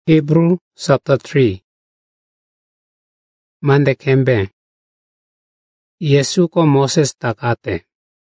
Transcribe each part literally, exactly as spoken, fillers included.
Hebrew chapter three. Mande kembe. Yesu ko Moses takate.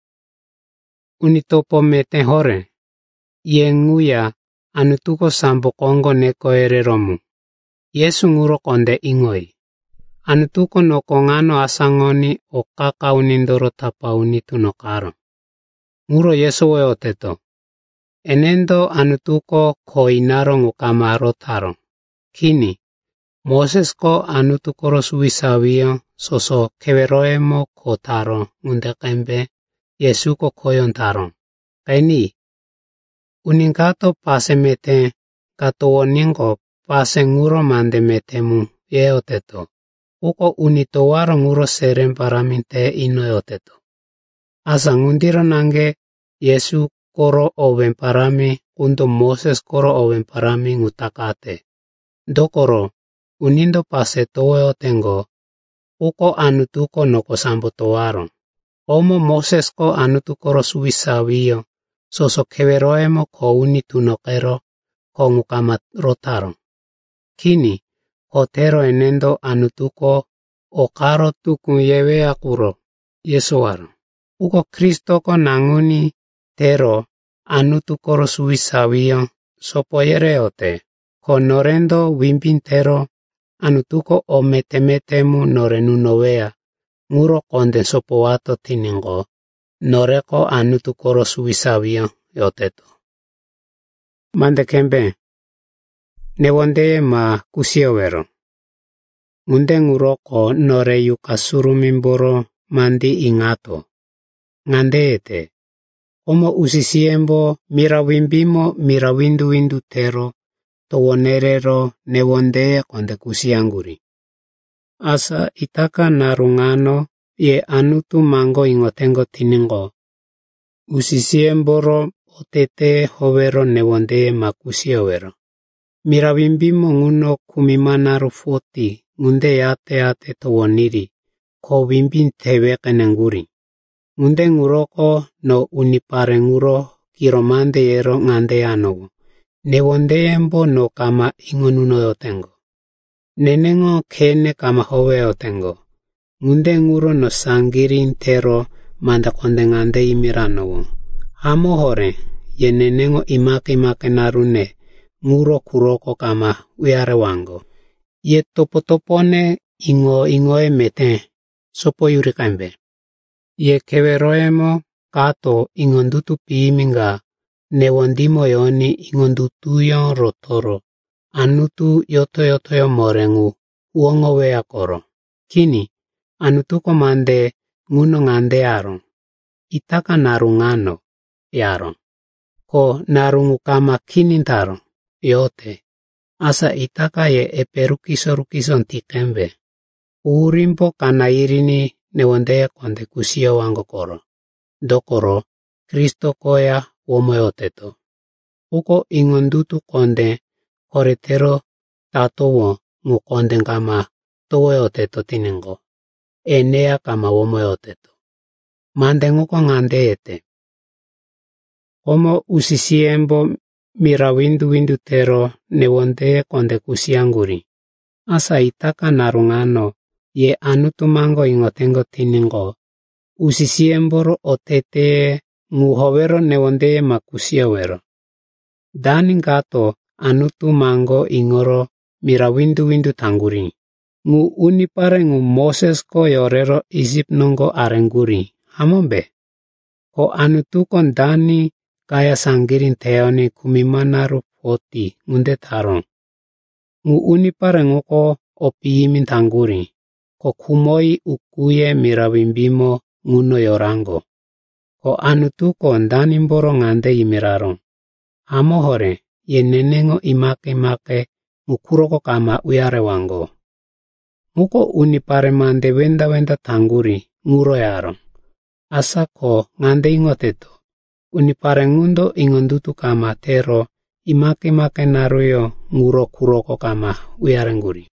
Unitopo mete hore. Yenguya anutuko sambo kongo neko ereromu. Yesu nguro konde ingoi. Anutuko no kongano asangoni o kaka unindoro tapa unitu no karo. Nguro Yesu we oteto. Enendo anutuko ko inaro ngukamaro taro. Kini, Moses ko anutukoro suwisawio soso keveroemo ko taro undekembe Yesu ko koyon taro. Kaini, uningato pase mete kato woningo pase nguro mande metemu ye oteto. Uko unitowaro nguro serem paraminte ino oteto. Asa ngundiro nange Yesu koro owen parami kundo Moses koro owen parami ngutakate. Dokoro, unindo pase towe otengo, uko anutuko noko sambo towaro. Omo Moses ko anutukoro suwisawio, soso keveroemo ko unitunokero ko ngukamat rotaro. Kini, kotero enendo anutuko o karo tukun yewe akuro, Yesuaro. Uko Kristo ko nanguni tero anutukoro suwisawio, sopo yereote. Ko norendo wimpin tero anutuko o metemetemu norenu novea, nguro konde sopo wato tiningo, noreko anutukoro suwisawio yoteto. Mande kembe, newonde ma kusiowero. Ngunde nguro ko nore yukasuru mimboro mandi ingato. Ngande ete, omo usisiembo mirawimbimo mirawindu windu tero, towonerero newonde konde kusianguri. Asa itaka narungano ye anutu mango ingotengo tiningo. Usisiemboro otete hovero newonde makusiowero. Mirawimbimo nguno kumimanaru foti ngunde yate ate towoniri, ko wimbin tewe kenenguri. Ngunde nguroko no unipare nguro kiromande yero ngande anogo. Newonde embo no kama ingonuno yotengo. Nenengo kene kama howe yotengo. Ngunde nguro no sangirin tero manda konde ngande imiranogo. Hamo hore, ye nenengo imake imake narune, nguro kuroko kama uyare wango. Ye topotopone ingo ingo emete, sopo yuri kambe. Ye keveroemo kato ingondutu piiminga, newondimo yoni ingondutuyo rotoro, anutu yoto yoto yo morengu, uongo wea koro. Kini, anutuko mande nguno ngande aron. Itaka narungano, yaron. Ko narungu kama kinintaro, yote. Asa itaka ye eperukiso rukiso ntikembe. Urimpo kana irini newonde konde kusio wango koro. Dokoro, Kristo koya womo yoteto. Uko ingondutu konde koretero tatowo ngu konde kama towo yoteto tiningo. Enea kama womo yoteto. Mande nguko ngande ete. Omo usisiembo mirawindu windu tero newonde konde kusianguri. Asa itaka narungano ye anutumango ingotengo tiningo. Usisiemboro otete ngu hovero newonde makusiawero. Dani gato anutu mango ingoro mirawindu windu tanguri. Ngu unipare ngu Moses ko yorero isip nongo arenguri. Hamombe. Ko anutu kon dani kaya sangirin teoni kumimanaru poti ngunde tarong. Ngu unipare ngu ko opiimin tanguri. Ko kumoi ukuye mirawimbimo nguno yorango. Ko anutuko ndani mboro ngande imirarong. Amo hore, ye nenengo imake imake ngukuroko kama uyare wango. Nguko unipare mande wenda wenda tanguri nguro yarong. Asa ko ngande ingoteto. Unipare ngundo ingondutu kama tero imake imake naruyo nguro kuroko kama uyare nguri.